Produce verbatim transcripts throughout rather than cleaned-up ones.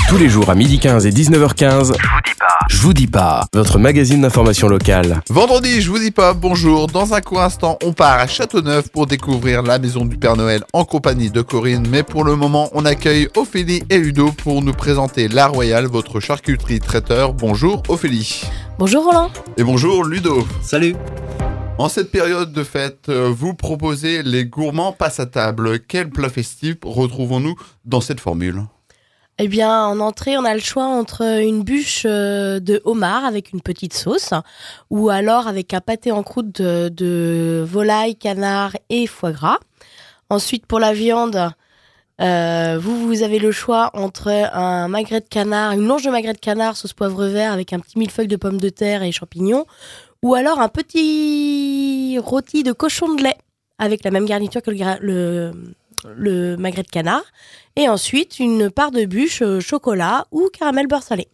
Tous les jours à midi quinze et dix-neuf heures quinze, je vous dis pas, je vous dis pas, votre magazine d'information locale. Vendredi, je vous dis pas, bonjour. Dans un court instant, on part à Châteauneuf pour découvrir la maison du Père Noël en compagnie de Corinne. Mais pour le moment, on accueille Ophélie et Ludo pour nous présenter La Royale, votre charcuterie traiteur. Bonjour Ophélie. Bonjour Roland. Et bonjour Ludo. Salut. En cette période de fête, vous proposez les gourmands passent à table. Quel plat festif retrouvons-nous dans cette formule ? Eh bien, en entrée, on a le choix entre une bûche de homard avec une petite sauce ou alors avec un pâté en croûte de, de volaille, canard et foie gras. Ensuite, pour la viande, euh, vous, vous avez le choix entre un magret de canard, une longe de magret de canard sauce poivre vert avec un petit millefeuille de pommes de terre et champignons ou alors un petit rôti de cochon de lait avec la même garniture que le, gra- le, le magret de canard. Et ensuite, une part de bûche euh, chocolat ou caramel beurre salé.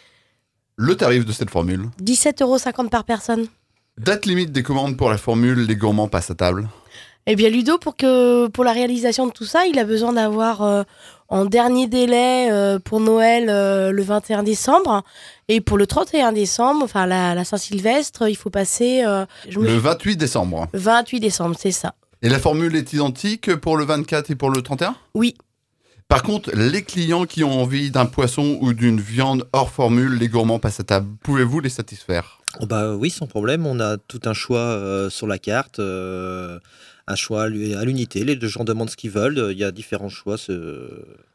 Le tarif de cette formule ? dix-sept euros cinquante par personne. Date limite des commandes pour la formule les gourmands passent à table. Eh bien, Ludo, pour, que, pour la réalisation de tout ça, il a besoin d'avoir euh, en dernier délai euh, pour Noël euh, le vingt et un décembre. Et pour le trente et un décembre, enfin la, la Saint-Sylvestre, il faut passer... Euh, je me... Le vingt-huit décembre. vingt-huit décembre, c'est ça. Et la formule est identique pour le vingt-quatre et pour le trente et un ? Oui. Par contre, les clients qui ont envie d'un poisson ou d'une viande hors formule, les gourmands passent à table. Pouvez-vous les satisfaire ? Oh bah oui, sans problème. On a tout un choix euh, sur la carte, euh, un choix à l'unité. Les gens demandent ce qu'ils veulent. Il y a différents choix ce...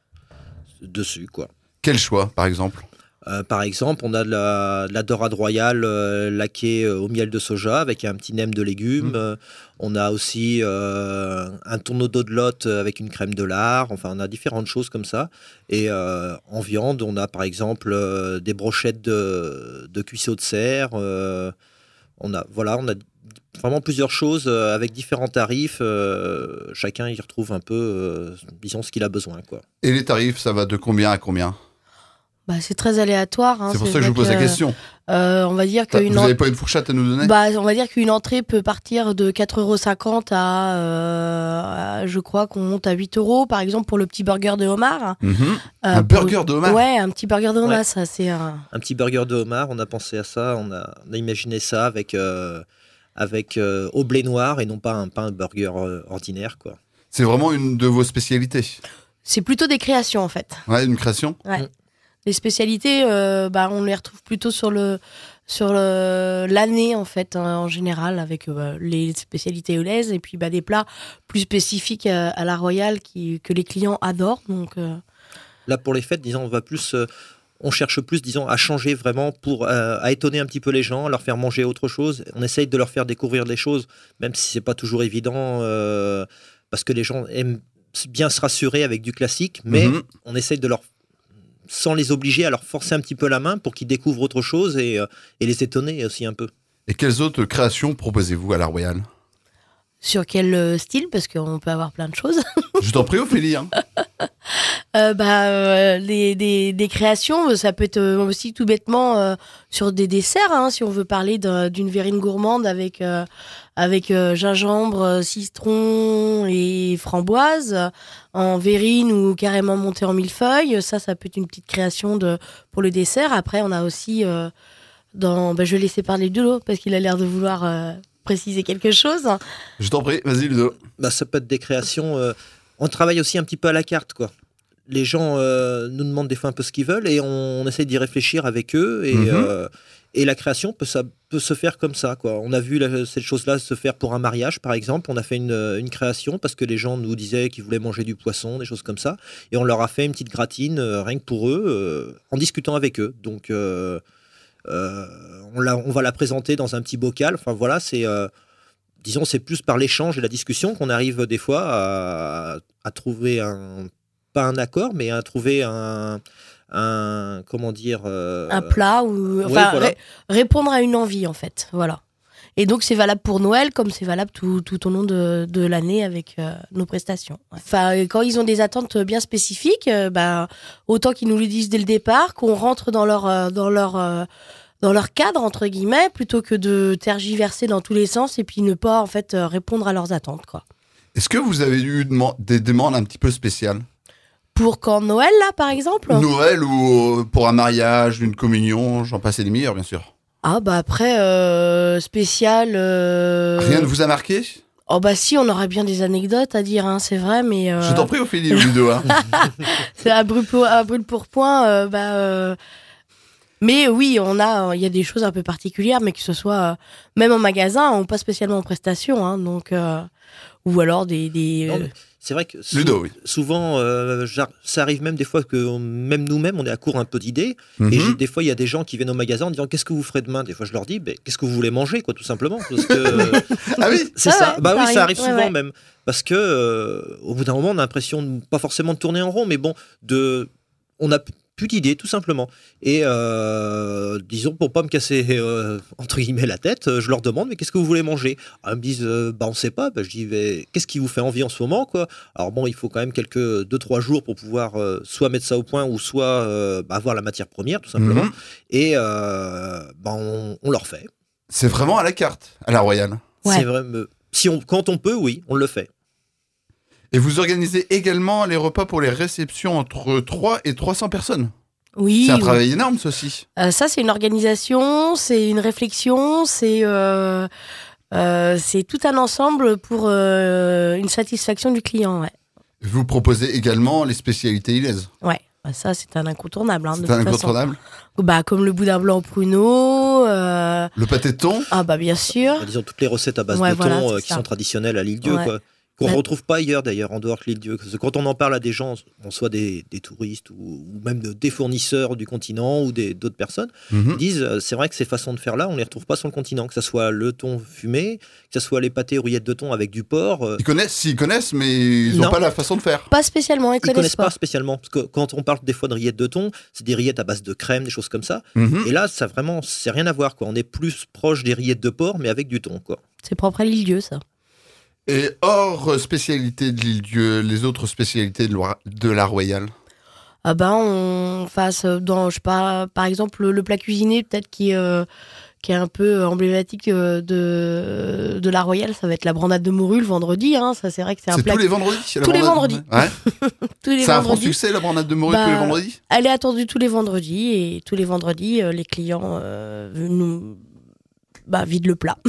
dessus, quoi. Quel choix, par exemple ? Euh, par exemple, on a de la, de la dorade royale euh, laquée euh, au miel de soja avec un petit nem de légumes. Mmh. Euh, on a aussi euh, un tourneau d'eau de lotte avec une crème de lard. Enfin, on a différentes choses comme ça. Et euh, en viande, on a par exemple euh, des brochettes de, de cuisseau de cerf. Euh, on a, voilà, on a vraiment plusieurs choses euh, avec différents tarifs. Euh, chacun y retrouve un peu, euh, disons, ce qu'il a besoin, quoi. Et les tarifs, ça va de combien à combien ? Bah, c'est très aléatoire. Hein. C'est pour c'est ça que je vous pose que, la question. Euh, on va dire Vous qu'une n'avez en... pas une fourchette à nous donner ? Bah, on va dire qu'une entrée peut partir de quatre euros cinquante à, euh, à, je crois qu'on monte à huit euros, par exemple, pour le petit burger de homard. Mmh. Euh, un pour... burger de homard ? Ouais, un petit burger de homard, ouais. ça, c'est un... Un petit burger de homard, on a pensé à ça, on a, on a imaginé ça avec, euh, avec euh, au blé noir et non pas un, pas un burger euh, ordinaire, quoi. C'est vraiment une de vos spécialités ? C'est plutôt des créations, en fait. Ouais, une création ? Ouais. Mmh. Les spécialités, euh, bah, on les retrouve plutôt sur, le, sur le, l'année, en fait, hein, en général, avec euh, les spécialités holaises et puis bah, des plats plus spécifiques à, à la Royale qui, que les clients adorent. Donc, euh... Là, pour les fêtes, disons, on va plus... Euh, on cherche plus, disons, à changer vraiment pour euh, à étonner un petit peu les gens, à leur faire manger autre chose. On essaye de leur faire découvrir des choses, même si c'est pas toujours évident, euh, parce que les gens aiment bien se rassurer avec du classique, mais mmh. on essaye de leur... sans les obliger à leur forcer un petit peu la main pour qu'ils découvrent autre chose et, euh, et les étonner aussi un peu. Et quelles autres créations proposez-vous à la Royale ? Sur quel style ? Parce qu'on peut avoir plein de choses. Je t'en prie, Ophélie. Hein. euh, bah, euh, les, des, des créations, ça peut être aussi tout bêtement euh, sur des desserts, hein, si on veut parler d'un, d'une verrine gourmande avec, euh, avec euh, gingembre, citron et framboise, en verrine ou carrément montée en millefeuille. Ça, ça peut être une petite création de, pour le dessert. Après, on a aussi... Euh, dans, bah, je vais laisser parler de l'eau parce qu'il a l'air de vouloir... Euh, préciser quelque chose. Je t'en prie, vas-y Ludo. Bah, ça peut être des créations. Euh, on travaille aussi un petit peu à la carte, quoi. Les gens euh, nous demandent des fois un peu ce qu'ils veulent et on, on essaie d'y réfléchir avec eux. Et, mm-hmm. euh, et la création peut, ça, peut se faire comme ça, quoi. On a vu la, cette chose-là se faire pour un mariage, par exemple. On a fait une, une création parce que les gens nous disaient qu'ils voulaient manger du poisson, des choses comme ça. Et on leur a fait une petite gratine, euh, rien que pour eux, euh, en discutant avec eux. Donc... Euh, Euh, on, la, on va la présenter dans un petit bocal. Enfin voilà, c'est, euh, disons, c'est plus par l'échange et la discussion qu'on arrive des fois à, à trouver un, pas un accord, mais à trouver un, un comment dire, euh, un plat ou enfin ouais, voilà. ré- répondre à une envie en fait. Voilà. Et donc, c'est valable pour Noël comme c'est valable tout, tout au long de, de l'année avec euh, nos prestations. Enfin, quand ils ont des attentes bien spécifiques, euh, bah, autant qu'ils nous le disent dès le départ, qu'on rentre dans leur, euh, dans leur, euh, dans leur cadre, entre guillemets, plutôt que de tergiverser dans tous les sens et puis ne pas, en fait, euh, répondre à leurs attentes, quoi. Est-ce que vous avez eu des demandes un petit peu spéciales ? Pour quand Noël, là, par exemple? Noël ou pour un mariage, une communion, j'en passe les meilleurs, bien sûr. Ah, bah après, euh, spécial... Euh... Rien ne vous a marqué? Oh bah si, on aurait bien des anecdotes à dire, hein, c'est vrai, mais... Euh... Je t'en prie, Ophélie, Ludo. Hein. C'est à brûle pour, à brûle pour point, euh, bah... Euh... Mais oui, on a, il y a des choses un peu particulières, mais que ce soit... Euh, même en magasin, on pas spécialement en prestation, hein, donc... Euh... Ou alors des... des non, euh... C'est vrai que sou- Ludo, oui. souvent, euh, ça arrive même des fois que on, même nous-mêmes, on est à court un peu d'idées. Mm-hmm. Et j'ai, des fois, il y a des gens qui viennent au magasin en disant qu'est-ce que vous ferez demain. Des fois, je leur dis ben, qu'est-ce que vous voulez manger, quoi, tout simplement. Parce que, ah oui, c'est ah ça. ouais, Bah ça oui, arrive. ça arrive Ouais, souvent ouais. même. Parce que euh, au bout d'un moment, on a l'impression de, pas forcément de tourner en rond, mais bon, de, on a plus d'idées, tout simplement. Et euh, disons, pour pas me casser euh, entre guillemets la tête, je leur demande mais qu'est-ce que vous voulez manger? Alors, ils me disent euh, bah on sait pas. Bah, je dis mais, qu'est-ce qui vous fait envie en ce moment, quoi? Alors bon, il faut quand même quelques deux trois jours pour pouvoir euh, soit mettre ça au point ou soit euh, bah, avoir la matière première, tout simplement. Mhm. Et euh, bah, on, on leur fait. c'est vraiment à la carte, à la Royale. Ouais. C'est vrai. me- Si on, quand on peut, oui, on le fait. Et vous organisez également les repas pour les réceptions entre trois et trois cents personnes. Oui, C'est un oui. travail énorme, ceci. Euh, ça, c'est une organisation, c'est une réflexion, c'est euh, euh, c'est tout un ensemble pour euh, une satisfaction du client. Ouais, Vous proposez également les spécialités ilaises. ouais. Bah, ça, c'est un incontournable. Hein, de C'est un toute façon. incontournable. Bah, comme le boudin blanc au pruneau. Euh... Le pâté de thon. Ah bah bien sûr. Bah, disons toutes les recettes à base Ouais, de thon voilà, euh, c'est qui ça. sont traditionnelles à l'île Dieu, Ouais. quoi. Qu'on Ouais. retrouve pas ailleurs d'ailleurs, en dehors de l'île Dieu. Parce que quand on en parle à des gens, bon, soit des, des touristes ou, ou même de- des fournisseurs du continent ou des, d'autres personnes, Mhm. ils disent euh, c'est vrai que ces façons de faire là, on les retrouve pas sur le continent. Que ce soit le thon fumé, que ce soit les pâtés rouillettes de thon avec du porc. euh, Ils connaissent, s'ils connaissent, mais ils n'ont Non. pas la façon de faire. Pas spécialement, ils, ils connaissent, connaissent pas. pas. spécialement. Parce que quand on parle des fois de rillettes de thon, c'est des rillettes à base de crème, des choses comme ça. Mhm. Et là, ça vraiment, c'est rien à voir, quoi. On est plus proche des rillettes de porc, mais avec du thon, quoi. C'est propre à l'île Dieu, ça. Et hors spécialité de l'île Dieu, les autres spécialités de la- de la Royale. Ah ben, on fasse dans, je sais pas, par exemple, le, le plat cuisiné, peut-être qui, euh, qui est un peu emblématique euh, de, de la Royale, ça va être la brandade de morue le vendredi. Hein. Ça, c'est vrai que c'est un C'est plat. tous les vendredis la Tous les brandade- vendredis. Ouais. tous les C'est un franc vendredis. succès, la brandade de morue Bah, tous les vendredis. Elle est attendue tous les vendredis et tous les vendredis, euh, les clients euh, nous bah, vident le plat.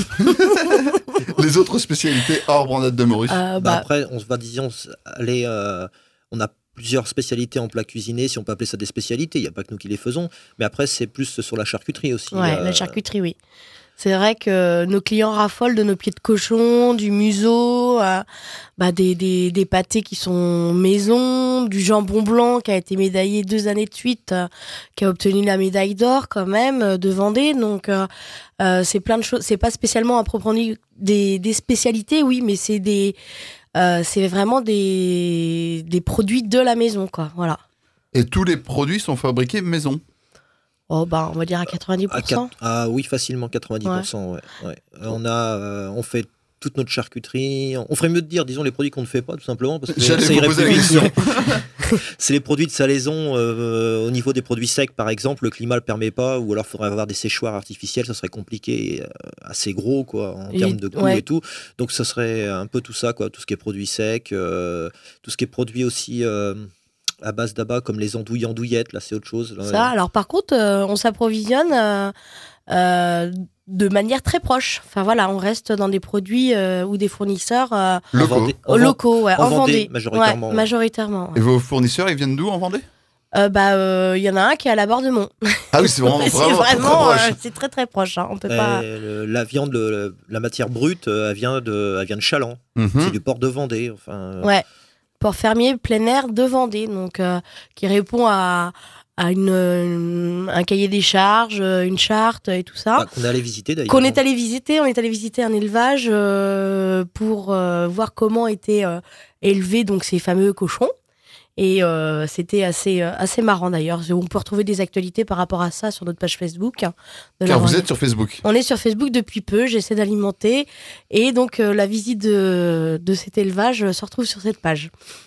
Les autres spécialités hors brandade de morue. Euh, Bah, bah, après, on se va, disons, aller, euh, on a plusieurs spécialités en plat cuisiné, si on peut appeler ça des spécialités. Il n'y a pas que nous qui les faisons. Mais après, c'est plus sur la charcuterie aussi. ouais, euh, la charcuterie, oui. C'est vrai que nos clients raffolent de nos pieds de cochon, du museau, euh, bah des, des, des pâtés qui sont maison, du jambon blanc qui a été médaillé deux années de suite, euh, qui a obtenu la médaille d'or quand même euh, de Vendée. Donc euh, euh, c'est plein de choses. C'est pas spécialement à proprement dit des, des spécialités, oui, mais c'est des euh, c'est vraiment des, des produits de la maison, quoi. Voilà. Et tous les produits sont fabriqués maison. Oh bah on va dire à quatre-vingt-dix pour à cent. quatre- ah oui, facilement quatre-vingt-dix pour cent. Ouais. Ouais. Euh, On, a, euh, on fait toute notre charcuterie. On ferait mieux de dire, disons, les produits qu'on ne fait pas, tout simplement. Parce que J'allais ça vous irait poser plus la vite. question. C'est les produits de salaison euh, au niveau des produits secs, par exemple. Le climat ne le permet pas, ou alors il faudrait avoir des séchoirs artificiels, ça serait compliqué, et, euh, assez gros quoi, en Et- termes de coûts ouais. et tout. Donc ça serait un peu tout ça, quoi, tout ce qui est produits secs, euh, tout ce qui est produit aussi euh, à base d'abat, comme les andouilles andouillettes, là c'est autre chose. Là, Ça, alors par contre, euh, on s'approvisionne euh, euh, de manière très proche. Enfin voilà, on reste dans des produits euh, ou des fournisseurs euh, en Locaux. Vendée- en Vendée- locaux, ouais, en en Vendée, Vendée. majoritairement, Ouais, ouais. majoritairement. ouais. Et vos fournisseurs, ils viennent d'où en Vendée? Euh, bah, euh, il y en a un qui est à la Bordemont. Ah oui, c'est vraiment, c'est vraiment, très, très vraiment, proche. euh, c'est très très proche. Hein. On peut Et pas. le- la viande, le- la matière brute, euh, elle vient de, elle vient de Chaland. Mhm. C'est du port de Vendée. Enfin, euh, Ouais. Port fermier plein air de Vendée, donc euh, qui répond à à une, une- un cahier des charges, euh, une charte et tout ça. bah, qu'on est allé visiter d'ailleurs. Qu'on est allé visiter, on est allé visiter un élevage euh, pour euh, voir comment étaient euh, élevés donc ces fameux cochons. Et euh, c'était assez euh, assez marrant d'ailleurs. On peut retrouver des actualités par rapport à ça sur notre page Facebook. hein, de la Car vous Vendée. êtes sur Facebook. On est sur Facebook depuis peu. J'essaie d'alimenter et donc euh, la visite de de cet élevage euh, se retrouve sur cette page.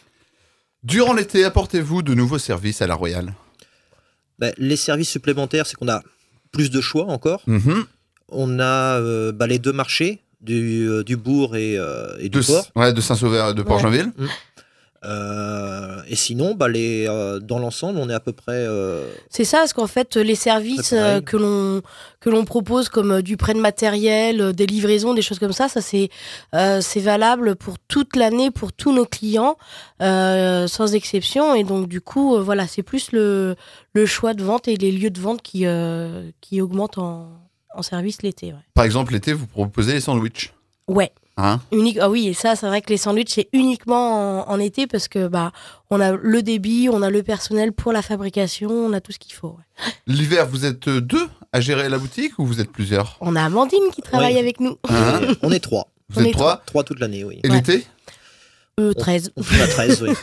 Durant l'été, apportez-vous de nouveaux services à la Royale? Bah, les services supplémentaires, c'est qu'on a plus de choix encore. Mhm. On a euh, bah, les deux marchés, du, euh, du bourg et, euh, et du De, port. ouais, de Saint-Sauveur et de Port-Genville. Euh, et sinon, bah, les, euh, dans l'ensemble, on est à peu près... Euh, C'est ça, parce qu'en fait, les services euh, que, l'on, que l'on propose, comme euh, du prêt de matériel, euh, des livraisons, des choses comme ça, ça c'est, euh, c'est valable pour toute l'année, pour tous nos clients, euh, sans exception. Et donc, du coup, euh, voilà, c'est plus le, le choix de vente et les lieux de vente qui, euh, qui augmentent en, en service l'été. Ouais. Par exemple, l'été, vous proposez les sandwichs. Ouais. Hein Unique, ah oui, et ça, c'est vrai que les sandwichs, c'est uniquement en, en été parce que bah, on a le débit, on a le personnel pour la fabrication, on a tout ce qu'il faut. Ouais. L'hiver, vous êtes deux à gérer la boutique ou vous êtes plusieurs? On a Amandine qui travaille Oui. avec nous. Hein On est trois. Vous On êtes est trois? Trois toute l'année, oui. Et Ouais. l'été? Euh, treize. On, on a treize, oui.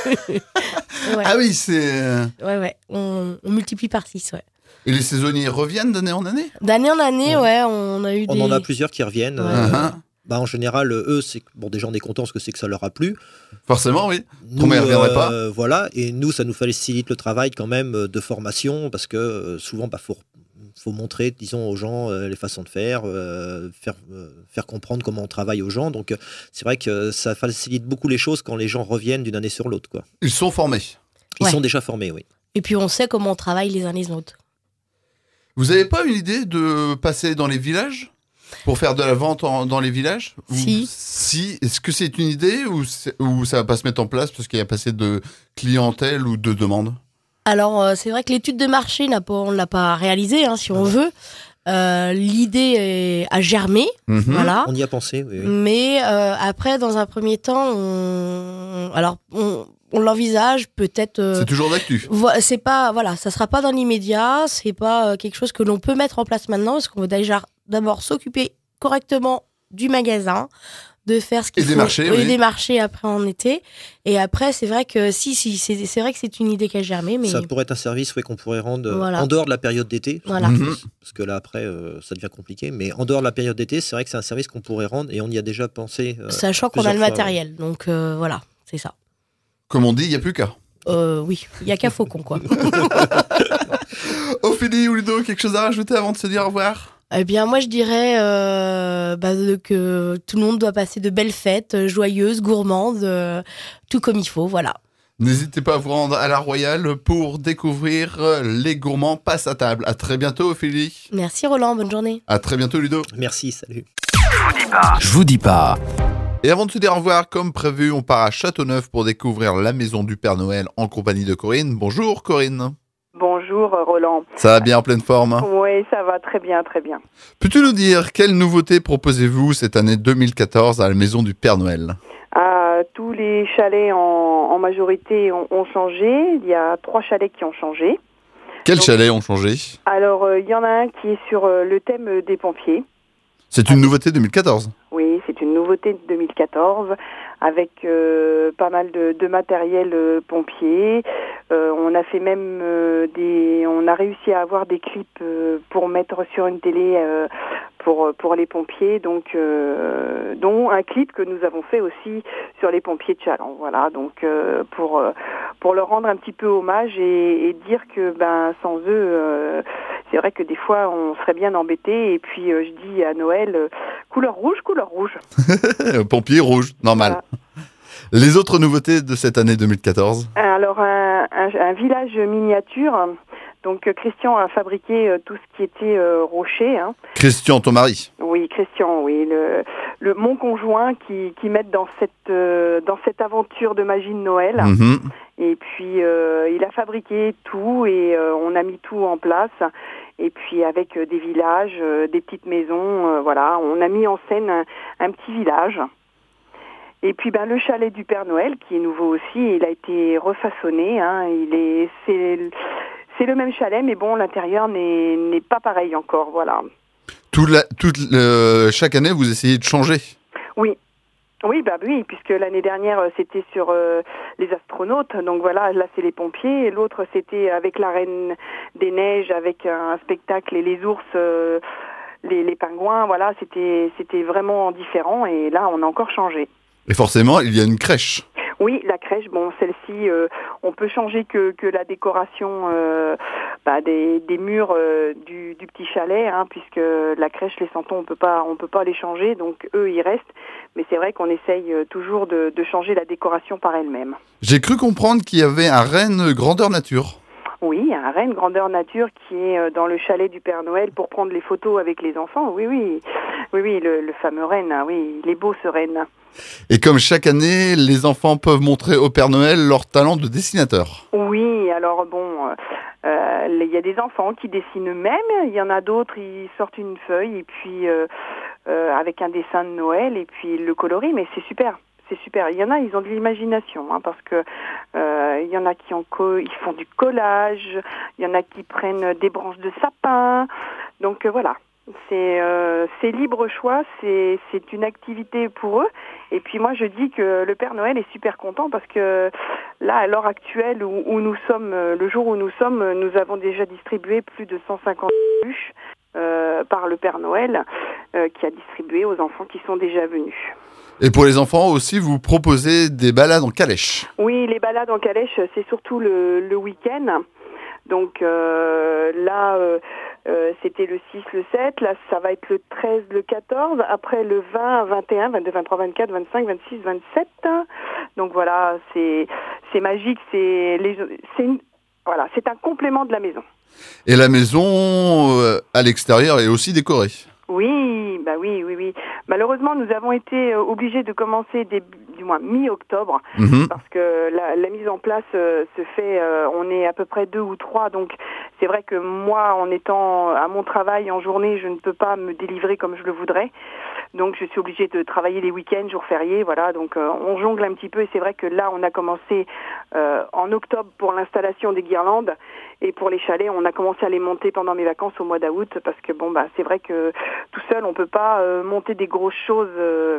Ouais, Ah oui, c'est... euh, ouais, ouais. On, on multiplie par six, ouais. Et les saisonniers reviennent d'année en année? D'année en année, Ouais. ouais, on a eu On des... en a plusieurs qui reviennent. Ouais. Euh, Uh-huh. bah, en général, eux, c'est que- bon, déjà on est contents parce que c'est que ça leur a plu. Forcément, oui. Nous, Comment ils ne reviendraient pas? euh, Voilà, et nous, ça nous facilite le travail quand même euh, de formation parce que euh, souvent, bah, faut faut montrer, disons, aux gens euh, les façons de faire, euh, faire, euh, faire comprendre comment on travaille aux gens. Donc, euh, c'est vrai que ça facilite beaucoup les choses quand les gens reviennent d'une année sur l'autre, quoi. Ils sont formés. Ils Ouais. sont déjà formés, oui. Et puis on sait comment on travaille les uns les autres. Vous n'avez pas une idée de passer dans les villages pour faire de la vente en- dans les villages? Ou- Si. Si. Est-ce que c'est une idée ou, c'est- ou ça va pas se mettre en place parce qu'il y a pas assez de clientèle ou de demandes? Alors, euh, c'est vrai que l'étude de marché, n'a pas, on ne l'a pas réalisée, hein, si on veut. Euh, l'idée est, a germé, Mhm. voilà. On y a pensé, oui. oui. Mais euh, après, dans un premier temps, on, alors, on, on l'envisage peut-être... euh, C'est toujours d'actu. Vo- C'est pas, voilà, ça sera pas dans l'immédiat, c'est pas euh, quelque chose que l'on peut mettre en place maintenant, parce qu'on va déjà d'abord s'occuper correctement du magasin, de faire ce qu'il Et faut, des marchés, et oui. des marchés après en été. Et après, c'est vrai que si, si, c'est, c'est vrai que c'est une idée qui a germé, mais Ça pourrait être un service ouais, qu'on pourrait rendre euh, Voilà. en dehors de la période d'été. voilà. Mhm. Parce que là, après, euh, ça devient compliqué. Mais en dehors de la période d'été, c'est vrai que c'est un service qu'on pourrait rendre et on y a déjà pensé. euh, Sachant qu'on a plusieurs le fois, matériel, donc euh, voilà, c'est ça. Comme on dit, il n'y a plus qu'à. Euh, oui, il y a qu'à Faucon, quoi. Ophélie ou Ludo, quelque chose à rajouter avant de se dire au revoir? Eh bien, moi, je dirais euh, bah, de- que tout le monde doit passer de belles fêtes, euh, joyeuses, gourmandes, euh, tout comme il faut, voilà. N'hésitez pas à vous rendre à la Royale pour découvrir euh, les gourmands passe à table. À très bientôt, Ophélie. Merci Roland, bonne journée. À très bientôt, Ludo. Merci, salut. Je vous dis pas. Et avant de se dire au revoir, comme prévu, on part à Châteauneuf pour découvrir la maison du Père Noël en compagnie de Corinne. Bonjour, Corinne. Bonjour Roland. Ça va bien en pleine forme? Oui, ça va très bien, très bien. Peux-tu nous dire quelle nouveauté proposez-vous cette année deux mille quatorze à la maison du Père Noël? Ah, tous les chalets en, en majorité ont, ont changé. Il y a trois chalets qui ont changé. Quels Donc- chalets ont changé? Alors, euh, il y en a un qui est sur euh, le thème des pompiers. C'est une nouveauté deux mille quatorze. Oui, c'est une nouveauté de deux mille quatorze avec euh, pas mal de, de matériel euh, pompier. Euh, on a fait même euh, des, on a réussi à avoir des clips euh, pour mettre sur une télé euh, pour pour les pompiers. Donc, euh, dont un clip que nous avons fait aussi sur les pompiers de Challans. Voilà, donc euh, pour euh, pour leur rendre un petit peu hommage et, et dire que ben sans eux. Euh, C'est vrai que des fois, on serait bien embêtés. Et puis, euh, je dis à Noël, euh, couleur rouge, couleur rouge. Pompier rouge, normal. Voilà. Les autres nouveautés de cette année deux mille quatorze? Alors, un, un, un village miniature. Donc, euh, Christian a fabriqué euh, tout ce qui était euh, rocher. Hein. Christian, ton mari. Oui, Christian, oui. Le, le, mon conjoint qui, qui m'aide dans cette, euh, dans cette aventure de magie de Noël. Mhm. Et puis, euh, il a fabriqué tout et euh, on a mis tout en place. Et puis, avec euh, des villages, euh, des petites maisons, euh, voilà, on a mis en scène un, un petit village. Et puis, ben, le chalet du Père Noël, qui est nouveau aussi, il a été refaçonné. Hein, il est, c'est, c'est le même chalet, mais bon, l'intérieur n'est, n'est pas pareil encore, voilà. Tout la, toute le- chaque année, vous essayez de changer. Oui. Oui, bah oui, puisque l'année dernière euh, c'était sur euh, les astronautes, donc voilà, là c'est les pompiers, et l'autre c'était avec la Reine des Neiges, avec un spectacle et les ours, euh, les, les pingouins, voilà, c'était c'était vraiment différent, et là on a encore changé. Et forcément, il y a une crèche. Oui, la crèche, bon, celle-ci, euh, on peut changer que, que la décoration euh, bah, des, des murs euh, du, du petit chalet, hein, puisque la crèche, les santons, on peut pas, on peut pas les changer, donc eux, ils restent. Mais c'est vrai qu'on essaye toujours de, de changer la décoration par elle-même. J'ai cru comprendre qu'il y avait un renne grandeur nature. Oui, un renne grandeur nature qui est dans le chalet du Père Noël pour prendre les photos avec les enfants. Oui, oui, oui, oui, le, le fameux renne. Oui, il est beau ce renne. Et comme chaque année, les enfants peuvent montrer au Père Noël leur talent de dessinateur. Oui, alors bon, euh, il y a des enfants qui dessinent eux-mêmes. Il y en a d'autres, ils sortent une feuille et puis euh, euh, avec un dessin de Noël et puis ils le colorient. Mais c'est super. C'est super. Il y en a, ils ont de l'imagination, hein, parce que euh, il y en a qui ont co- ils font du collage, il y en a qui prennent des branches de sapin. Donc euh, voilà, c'est euh, c'est libre choix, c'est c'est une activité pour eux. Et puis moi je dis que le Père Noël est super content parce que là à l'heure actuelle où, où nous sommes, le jour où nous sommes, nous avons déjà distribué plus de cent cinquante bûches euh, par le Père Noël euh, qui a distribué aux enfants qui sont déjà venus. Et pour les enfants aussi, vous proposez des balades en calèche. Oui, les balades en calèche, c'est surtout le, le week-end. Donc euh, là, euh, euh, c'était le six, le sept. Là, ça va être le treize, le quatorze. Après, le vingt, vingt et un, vingt-deux, vingt-trois, vingt-quatre, vingt-cinq, vingt-six, vingt-sept. Donc voilà, c'est c'est magique. C'est les, c'est une, voilà, c'est un complément de la maison. Et la maison euh, à l'extérieur est aussi décorée. Oui, bah oui, oui, oui. Malheureusement, nous avons été obligés de commencer début, du moins mi-octobre, mmh. parce que la, la mise en place euh, se fait, euh, on est à peu près deux ou trois, donc c'est vrai que moi, en étant à mon travail en journée, je ne peux pas me délivrer comme je le voudrais. Donc je suis obligée de travailler les week-ends, jours fériés, voilà. Donc euh, on jongle un petit peu et c'est vrai que là on a commencé euh, en octobre pour l'installation des guirlandes et pour les chalets on a commencé à les monter pendant mes vacances au mois d'août parce que bon bah c'est vrai que tout seul on peut pas euh, monter des grosses choses euh,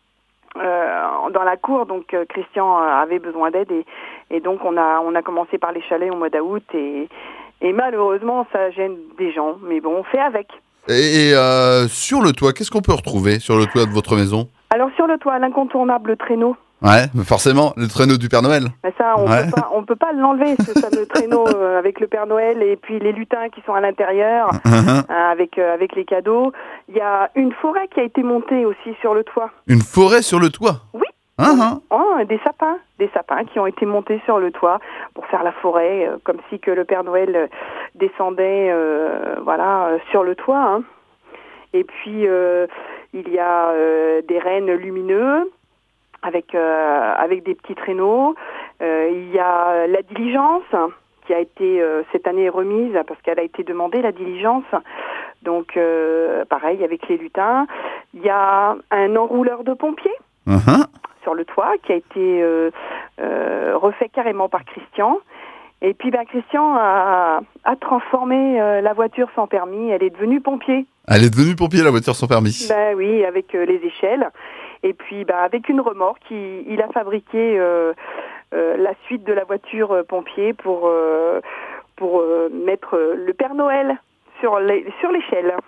euh, dans la cour. Donc euh, Christian avait besoin d'aide et, et donc on a on a commencé par les chalets au mois d'août et, et malheureusement ça gêne des gens, mais bon on fait avec. Et euh, sur le toit, qu'est-ce qu'on peut retrouver sur le toit de votre maison ? Alors sur le toit, l'incontournable traîneau. Ouais, forcément, le traîneau du Père Noël. Ben ça, on ouais. peut pas, on peut pas l'enlever, ce fameux traîneau euh, avec le Père Noël et puis les lutins qui sont à l'intérieur euh, avec euh, avec les cadeaux. Il y a une forêt qui a été montée aussi sur le toit. Une forêt sur le toit ? Oui. Uh-huh. Oh, des sapins, des sapins qui ont été montés sur le toit pour faire la forêt, euh, comme si que le Père Noël descendait, euh, voilà, euh, sur le toit. Hein. Et puis euh, il y a euh, des rennes lumineux avec euh, avec des petits traîneaux. Euh, il y a la diligence qui a été euh, cette année remise parce qu'elle a été demandée, la diligence. Donc euh, pareil avec les lutins. Il y a un enrouleur de pompiers. Uh-huh. Sur le toit, qui a été euh, euh, refait carrément par Christian. Et puis ben, Christian a, a transformé euh, la voiture sans permis, elle est devenue pompier. Elle est devenue pompier, la voiture sans permis. Ben oui, avec euh, les échelles. Et puis ben, avec une remorque, il, il a fabriqué euh, euh, la suite de la voiture euh, pompier pour, euh, pour euh, mettre euh, le Père Noël sur les, sur l'échelle.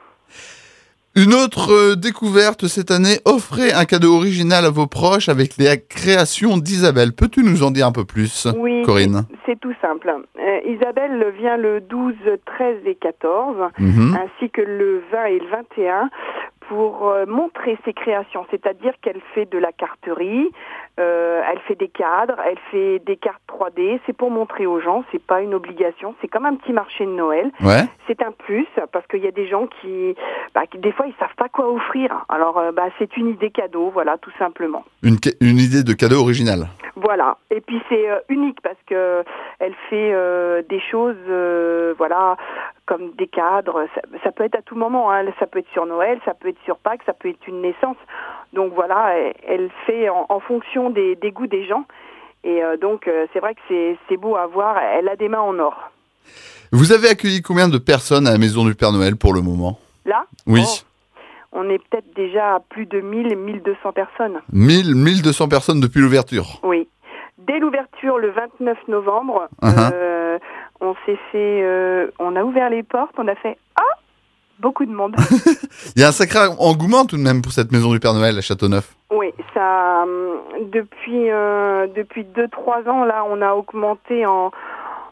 Une autre euh, découverte cette année, offrez un cadeau original à vos proches avec les créations d'Isabelle. Peux-tu nous en dire un peu plus, oui, Corinne ? Oui, c'est tout simple. Euh, Isabelle vient le douze, treize et quatorze, mm-hmm. ainsi que le vingt et le vingt et un, pour euh, montrer ses créations. C'est-à-dire qu'elle fait de la carterie, euh, elle fait des cadres, elle fait des cartes trois D. C'est pour montrer aux gens, c'est pas une obligation. C'est comme un petit marché de Noël. Ouais. C'est un plus parce qu'il y a des gens qui, bah, qui des fois, ils savent pas quoi offrir. Alors, euh, bah, c'est une idée cadeau, voilà, tout simplement. Une, une idée de cadeau original. Voilà. Et puis c'est euh, unique parce que elle fait euh, des choses, euh, voilà, comme des cadres. Ça, ça peut être à tout moment. Hein. Ça peut être sur Noël, ça peut être sur Pâques, ça peut être une naissance. Donc voilà, elle, elle fait en, en fonction des, des goûts des gens. Et euh, donc euh, c'est vrai que c'est, c'est beau à voir. Elle a des mains en or. Vous avez accueilli combien de personnes à la Maison du Père Noël pour le moment ? Là ? Oui. Oh. On est peut-être déjà à plus de mille, mille deux cents personnes. mille, mille deux cents personnes depuis l'ouverture. Oui. Dès l'ouverture, le vingt-neuf novembre, uh-huh. euh, on s'est fait, euh, on a ouvert les portes, on a fait ah, beaucoup de monde. Il y a un sacré engouement tout de même pour cette Maison du Père Noël à Châteauneuf. Oui, ça, depuis euh, depuis deux trois ans là, on a augmenté en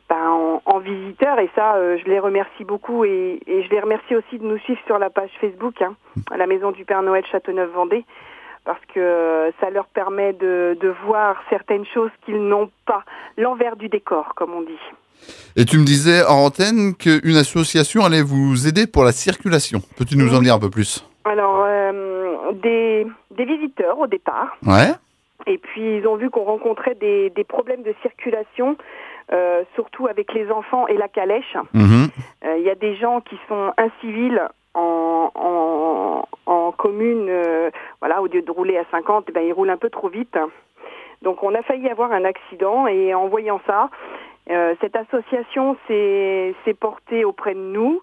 ben, en, en visiteurs. Et ça, euh, je les remercie beaucoup. Et, et je les remercie aussi de nous suivre sur la page Facebook, hein, à la Maison du Père Noël Châteauneuf-Vendée, parce que euh, ça leur permet de, de voir certaines choses qu'ils n'ont pas, l'envers du décor, comme on dit. Et tu me disais en antenne qu'une association allait vous aider pour la circulation. Peux-tu nous en dire un peu plus ? Alors, euh, des, des visiteurs au départ. Ouais. Et puis, ils ont vu qu'on rencontrait des, des problèmes de circulation, euh, surtout avec les enfants et la calèche. Il Mmh. euh, y a des gens qui sont incivils en, en, en commune. Euh, voilà, au lieu de rouler à cinquante, eh ben, ils roulent un peu trop vite. Donc, on a failli avoir un accident. Et en voyant ça, euh, cette association s'est, s'est portée auprès de nous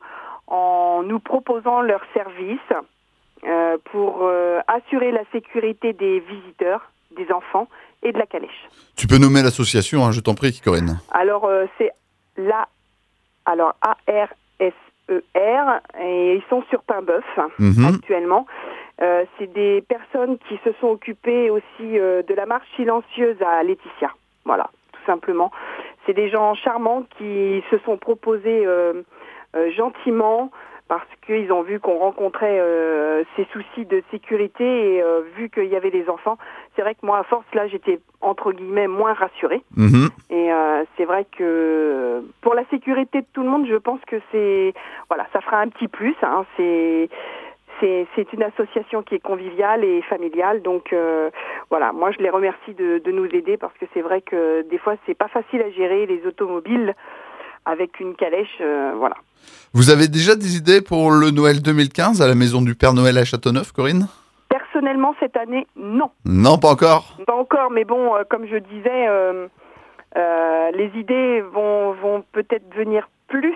en nous proposant leurs services euh, pour euh, assurer la sécurité des visiteurs, des enfants et de la calèche. Tu peux nommer l'association, hein, je t'en prie, Corinne. Alors, euh, c'est la, alors A R S E R, et ils sont sur Paimboeuf, Mmh. actuellement. Euh, c'est des personnes qui se sont occupées aussi euh, de la marche silencieuse à Laetitia. Voilà, tout simplement. C'est des gens charmants qui se sont proposés euh, euh, gentiment, parce qu'ils ont vu qu'on rencontrait euh, ces soucis de sécurité et euh, vu qu'il y avait des enfants. C'est vrai que moi, à force, là, j'étais, entre guillemets, moins rassurée. Mmh. Et euh, c'est vrai que pour la sécurité de tout le monde, je pense que c'est... Voilà, ça fera un petit plus. Hein, c'est... C'est, c'est une association qui est conviviale et familiale, donc euh, voilà, moi je les remercie de, de nous aider parce que c'est vrai que des fois c'est pas facile à gérer les automobiles avec une calèche, euh, voilà. Vous avez déjà des idées pour le Noël deux mille quinze à la Maison du Père Noël à Châteauneuf, Corinne ? Personnellement cette année, non. Non, pas encore. Pas encore, mais bon, euh, comme je disais, euh, euh, les idées vont, vont peut-être venir plus,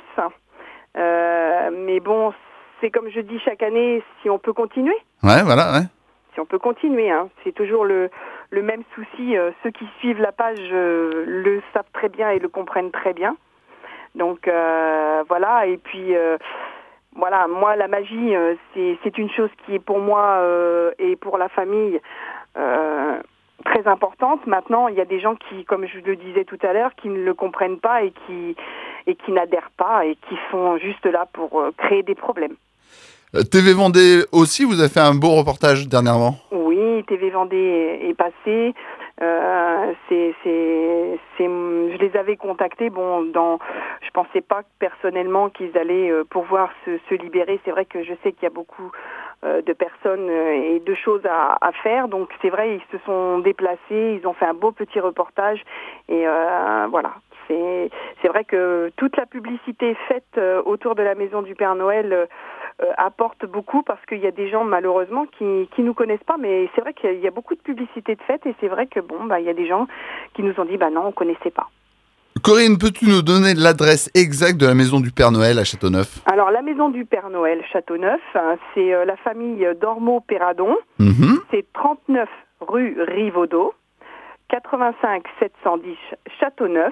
euh, mais bon, c'est comme je dis chaque année, si on peut continuer. Ouais, voilà, ouais. Si on peut continuer, hein. C'est toujours le, le même souci. Euh, ceux qui suivent la page euh, le savent très bien et le comprennent très bien. Donc euh, voilà, et puis euh, voilà, moi la magie, euh, c'est, c'est une chose qui est pour moi euh, et pour la famille euh, très importante. Maintenant, il y a des gens qui, comme je le disais tout à l'heure, qui ne le comprennent pas et qui, et qui n'adhèrent pas et qui sont juste là pour euh, créer des problèmes. T V Vendée aussi, vous avez fait un beau reportage dernièrement. Oui, T V Vendée est, est passé. Euh, c'est, c'est, c'est, je les avais contactés. Bon, dans, je pensais pas personnellement qu'ils allaient euh, pouvoir se, se libérer. C'est vrai que je sais qu'il y a beaucoup euh, de personnes euh, et de choses à, à faire. Donc c'est vrai, ils se sont déplacés. Ils ont fait un beau petit reportage. Et euh, voilà. C'est, c'est vrai que toute la publicité faite euh, autour de la Maison du Père Noël euh, euh, apporte beaucoup parce qu'il y a des gens malheureusement qui qui nous connaissent pas, mais c'est vrai qu'il y a beaucoup de publicité de faite et c'est vrai que bon bah il y a des gens qui nous ont dit bah non on connaissait pas. Corinne, peux-tu nous donner l'adresse exacte de la Maison du Père Noël à Châteauneuf ? Alors la Maison du Père Noël Châteauneuf, hein, c'est euh, la famille Dormeau-Péradon, Mmh. c'est trente-neuf rue Rivaudot, quatre-vingt-cinq sept cent dix Châteauneuf.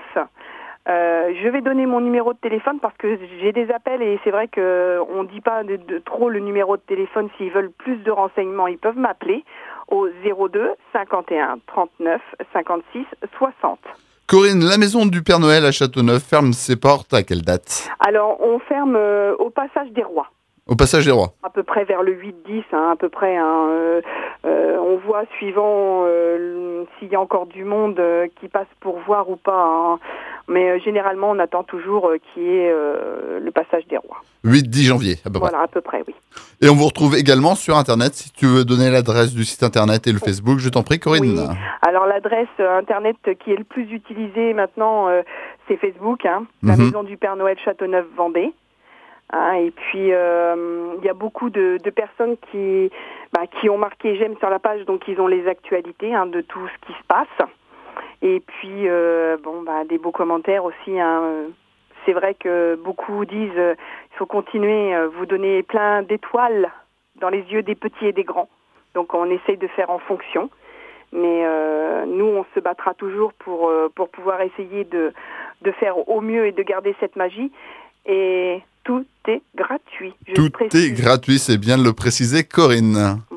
Euh, je vais donner mon numéro de téléphone parce que j'ai des appels et c'est vrai qu'on ne dit pas de, de trop le numéro de téléphone. S'ils veulent plus de renseignements, ils peuvent m'appeler au zéro deux cinquante et un trente-neuf cinquante-six soixante. Corinne, la Maison du Père Noël à Châteauneuf ferme ses portes à quelle date ? Alors on ferme euh, au passage des Rois. Au passage des Rois. À peu près vers le huit dix, hein, à peu près. Hein, euh, euh, on voit suivant euh, s'il y a encore du monde euh, qui passe pour voir ou pas. Hein. Mais euh, généralement, on attend toujours euh, qu'il y ait euh, le passage des Rois. huit dix janvier, à peu près. Voilà, à peu près, oui. Et on vous retrouve également sur Internet. Si tu veux donner l'adresse du site Internet et le Facebook, je t'en prie, Corinne. Oui. Alors, l'adresse euh, Internet qui est le plus utilisée maintenant, euh, c'est Facebook, hein, la Mhm. Maison du Père Noël Châteauneuf-Vendée. Hein, et puis, il euh, y a beaucoup de, de personnes qui, bah, qui ont marqué j'aime sur la page, donc ils ont les actualités hein, de tout ce qui se passe. Et puis, euh, bon, bah, des beaux commentaires aussi. Hein. C'est vrai que beaucoup disent il euh, faut continuer, euh, vous donner plein d'étoiles dans les yeux des petits et des grands. Donc, on essaye de faire en fonction. Mais euh, nous, on se battra toujours pour, euh, pour pouvoir essayer de, de faire au mieux et de garder cette magie. Et tout est gratuit. Je Tout précise. est gratuit, c'est bien de le préciser, Corinne.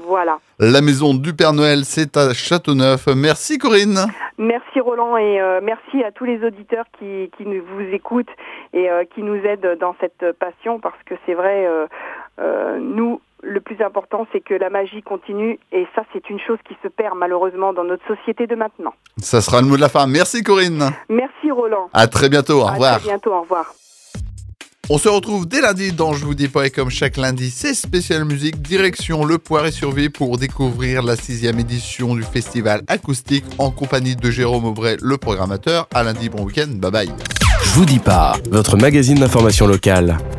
Voilà. La maison du Père Noël, c'est à Châteauneuf. Merci Corinne. Merci Roland et euh, merci à tous les auditeurs qui, qui nous, vous écoutent et euh, qui nous aident dans cette passion parce que c'est vrai, euh, euh, nous, le plus important, c'est que la magie continue et ça, c'est une chose qui se perd malheureusement dans notre société de maintenant. Ça sera le mot de la fin. Merci Corinne. Merci Roland. À très bientôt. Au revoir. À très bientôt. Au revoir. On se retrouve dès lundi dans Je vous dis pas et comme chaque lundi, c'est spécial musique, direction Le Poiré-sur-Vie pour découvrir la sixième édition du festival acoustique en compagnie de Jérôme Aubray, le programmateur. À lundi, bon week-end, bye bye. Je vous dis pas, votre magazine d'information locale.